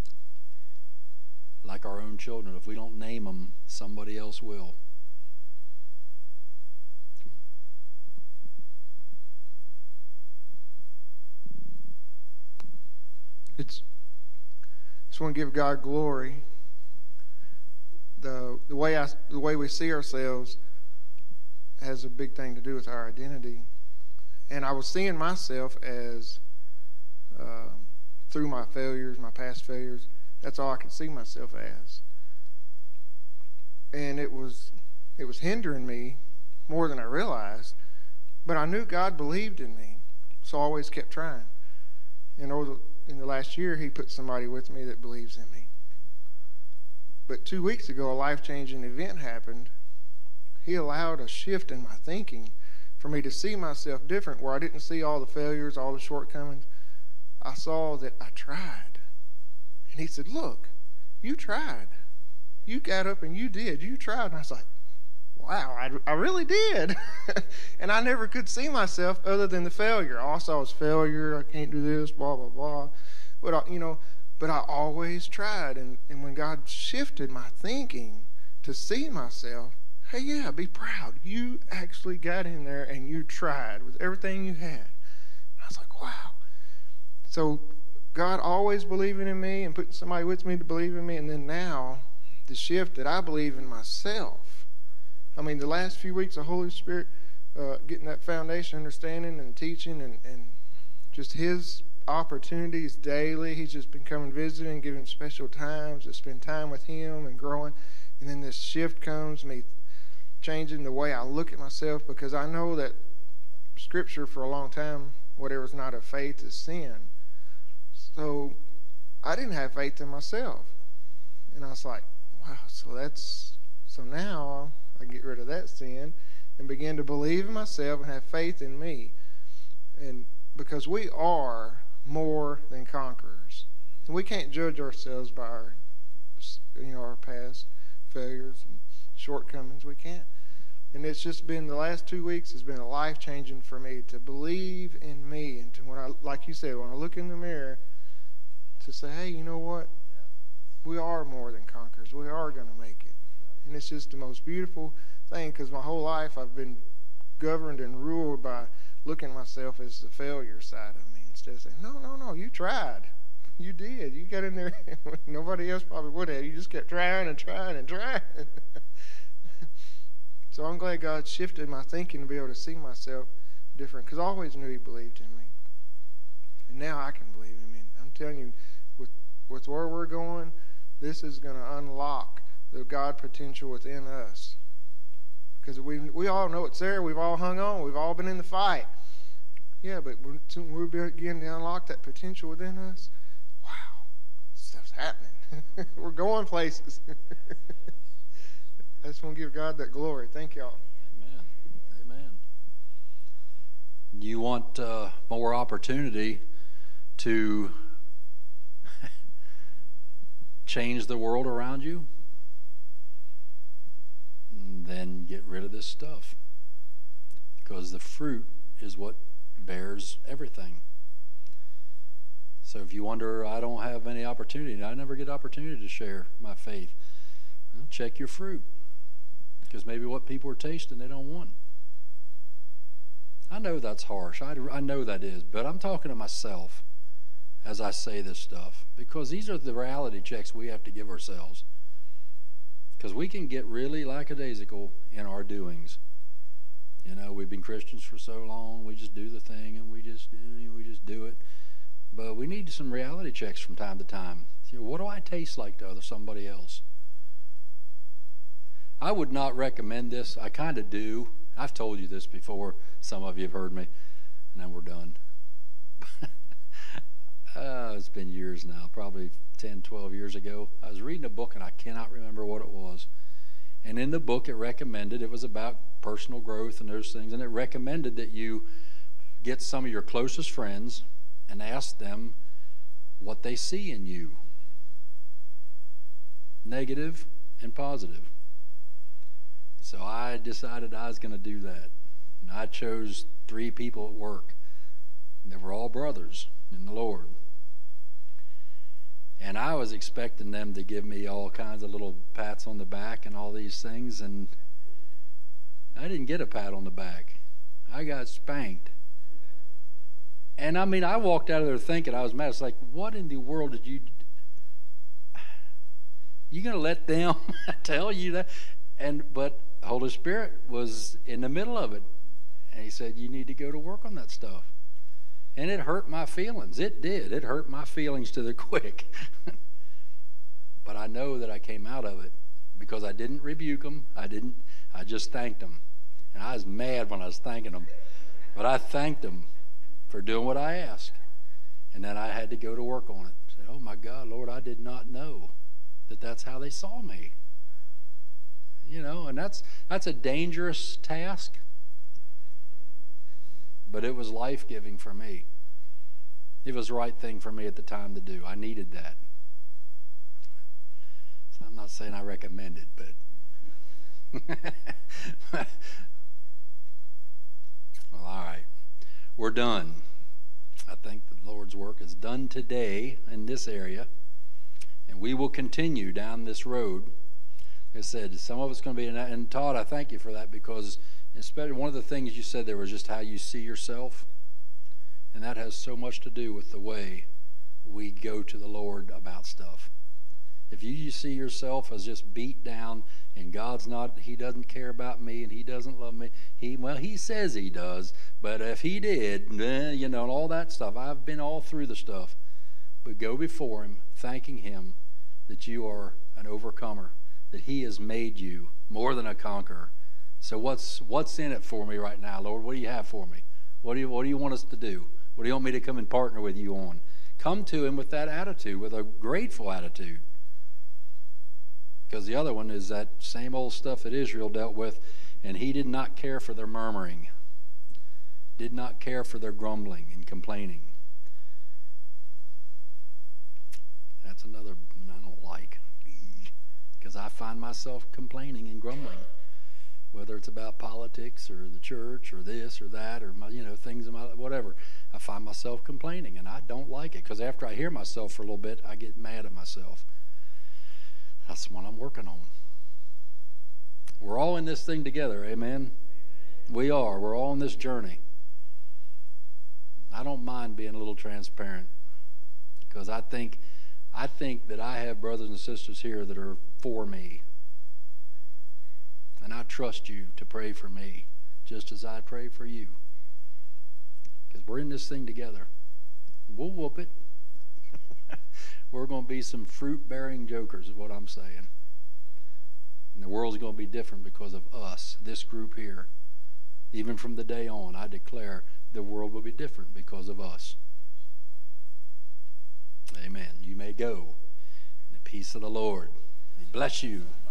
like our own children, if we don't name them, somebody else will. Just want to give God glory. The way we see ourselves has a big thing to do with our identity. And I was seeing myself as through my failures, my past failures. That's all I could see myself as. And it was hindering me more than I realized. But I knew God believed in me, so I always kept trying. In the last year, he put somebody with me that believes in me. But 2 weeks ago, a life-changing event happened. He allowed a shift in my thinking for me to see myself different, where I didn't see all the failures, all the shortcomings. I saw that I tried. And he said, look, you tried. You got up and you did. You tried. And I was like, wow, I really did. And I never could see myself other than the failure. All I saw was failure. I can't do this, blah, blah, blah. But I always tried. And when God shifted my thinking to see myself, hey, yeah, be proud. You actually got in there and you tried with everything you had. I was like, wow. So God always believing in me and putting somebody with me to believe in me. And then now, the shift that I believe in myself. I mean, the last few weeks, the Holy Spirit getting that foundation, understanding and teaching and just his opportunities daily. He's just been coming visiting, giving special times to spend time with him and growing. And then this shift comes, me changing the way I look at myself, because I know that Scripture for a long time, whatever's not of faith is sin. So I didn't have faith in myself. And I was like, wow, so now I get rid of that sin and begin to believe in myself and have faith in me. And because we are more than conquerors. And we can't judge ourselves by our past failures and shortcomings. We can't. And it's just been, the last 2 weeks has been life-changing for me to believe in me, and to, when I, like you said, when I look in the mirror, to say, hey, you know what? We are more than conquerors. We are going to make it. And it's just the most beautiful thing, because my whole life I've been governed and ruled by looking at myself as the failure side of me, instead of saying, no, you tried. You did. You got in there. Nobody else probably would have. You just kept trying and trying and trying. So I'm glad God shifted my thinking to be able to see myself different, because I always knew He believed in me. And now I can believe in Him. I'm telling you, with where we're going, this is going to unlock the God potential within us. Because we all know it's there. We've all hung on. We've all been in the fight. Yeah, but when we begin to unlock that potential within us, wow, stuff's happening. We're going places. I just want to give God that glory. Thank y'all. Amen. Amen. You want more opportunity to change the world around you? Then get rid of this stuff. Because the fruit is what bears everything. So if you wonder, I don't have any opportunity, I never get opportunity to share my faith, well, check your fruit. Because maybe what people are tasting, they don't want. I know that's harsh. I know that is. But I'm talking to myself as I say this stuff. Because these are the reality checks we have to give ourselves. Because we can get really lackadaisical in our doings. You know, we've been Christians for so long. We just do the thing and we just do it. But we need some reality checks from time to time. You know, what do I taste like to somebody else? I would not recommend this. I kind of do. I've told you this before. Some of you have heard me. And then we're done. It's been years now, probably 10, 12 years ago. I was reading a book and I cannot remember what it was. And in the book it was about personal growth and those things. And it recommended that you get some of your closest friends and ask them what they see in you. Negative and positive. So I decided I was going to do that. And I chose 3 people at work. They were all brothers in the Lord. And I was expecting them to give me all kinds of little pats on the back and all these things. And I didn't get a pat on the back. I got spanked. And I mean, I walked out of there thinking I was mad. It's like, what in the world did you going to let them tell you that? But Holy Spirit was in the middle of it. And He said, you need to go to work on that stuff. And it hurt my feelings. It did. It hurt my feelings to the quick. But I know that I came out of it because I didn't rebuke them. I just thanked them. And I was mad when I was thanking them. But I thanked them for doing what I asked. And then I had to go to work on it. I said, oh my God, Lord, I did not know that that's how they saw me. You know, and that's a dangerous task. But it was life-giving for me. It was the right thing for me at the time to do. I needed that. So I'm not saying I recommend it, but... Well, all right. We're done. I think the Lord's work is done today in this area. And we will continue down this road. Like I said, some of it's going to be... And Todd, I thank you for that, because... especially one of the things you said there was just how you see yourself. And that has so much to do with the way we go to the Lord about stuff. If you see yourself as just beat down and He doesn't care about me and He doesn't love me. He says He does, but if He did, you know, and all that stuff. I've been all through the stuff. But go before Him, thanking Him that you are an overcomer, that He has made you more than a conqueror, So what's in it for me right now, Lord? What do you have for me? What do you want us to do? What do you want me to come and partner with you on? Come to him with that attitude, with a grateful attitude. Because the other one is that same old stuff that Israel dealt with, and he did not care for their murmuring, did not care for their grumbling and complaining. That's another one I don't like, because I find myself complaining and grumbling, whether it's about politics or the church or this or that or my, things in my whatever. I find myself complaining, and I don't like it, because after I hear myself for a little bit, I get mad at myself. That's what I'm working on. We're all in this thing together, amen? We are. We're all on this journey. I don't mind being a little transparent, because I think that I have brothers and sisters here that are for me. And I trust you to pray for me just as I pray for you. Because we're in this thing together. We'll whoop it. We're going to be some fruit-bearing jokers is what I'm saying. And the world's going to be different because of us, this group here. Even from the day on, I declare the world will be different because of us. Amen. You may go in the peace of the Lord. He bless you.